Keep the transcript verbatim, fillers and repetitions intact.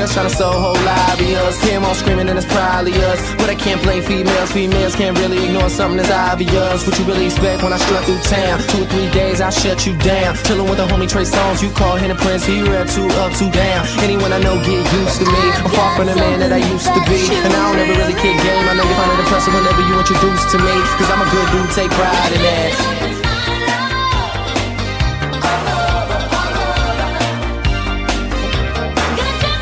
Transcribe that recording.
girls tryna so whole obvious. Came on screaming and it's probably us, but I can't blame females. Females can't really ignore something that's obvious. What you really expect when I strut through town? Two or three days I'll shut you down. Chillin' with the homie Trey Songz, you call him the Prince. He rap two up, two down. Anyone I know get used to me. I'm far from the man that I used to be, and I don't ever really kick game. I know you find it impressive whenever you introduce to me, cause I'm a good dude, take pride in that.